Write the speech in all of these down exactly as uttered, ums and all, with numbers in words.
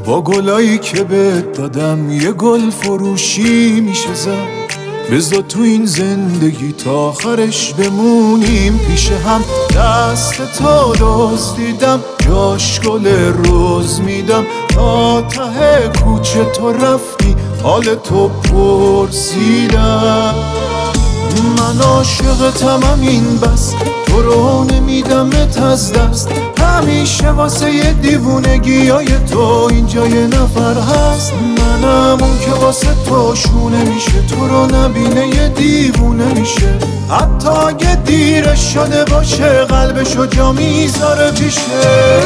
با گلایی که بهت دادم یه گل فروشی میشه زد. بذار تو این زندگی تا آخرش بمونیم پیش هم. دست تو دزدیدم جاش گل روز میدم. تا ته کوچه تو رفتی حال تو پرسیدم. من عاشقتم این بس تو رو نمیدمت از دست. همیشه واسه یه دیوونگی های تو اینجا یه نفر هست. منم اون که واسه تو شونه میشه تو رو نبینه یه دیوونه میشه. حتی اگه دیرش شده باشه قلبشو جا میذاره پیشه.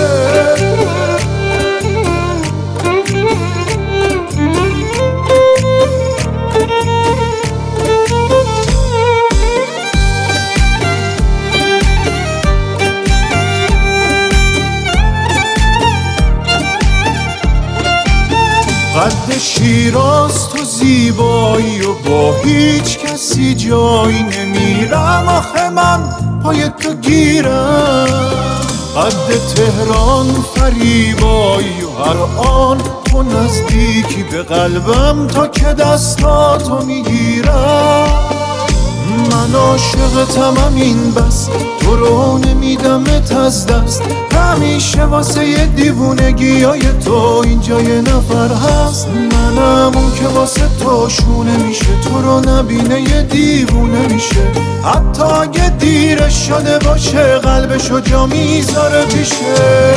قد شیراز تو زیبایی و با هیچ کسی جایی نمیرم. آخه من پای تو گیرم. قد تهران فریبایی و هر آن تو نزدیکی به قلبم تا که دستاتو میگیرم. من عاشقتم این بس تو رو نمیدمت از دست. همیشه واسه یه دیوونگی های تو اینجا یه نفر هست. منم اون که واسه تو شونه میشه تو رو نبینه یه دیوونه میشه. حتی اگه دیرش شده باشه قلبشو جا میذاره پیشه.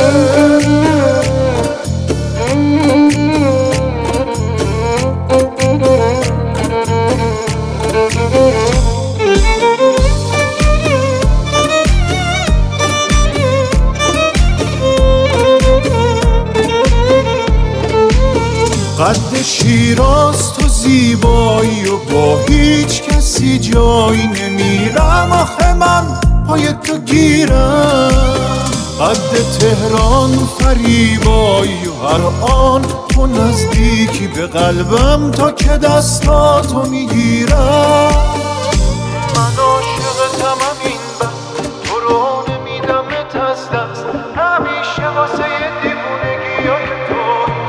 قد شیراز تو زیبایی و با هیچ کسی جایی نمیرم. آخه من پای تو گیرم. قد تهران فریبایی و هر آن تو نزدیکی به قلبم تا که دستاتو میگیرم. من عاشقتم این بس تو رو نمیدمت از دست. همیشه واسه یه دیوونگی های تو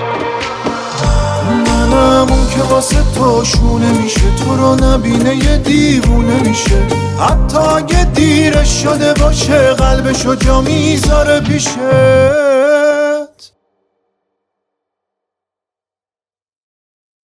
اون که واسه تو شونه میشه تو رو نبینه یه دیوونه میشه. حتی اگه دیرش شده باشه قلبشو جا میذاره پیشه.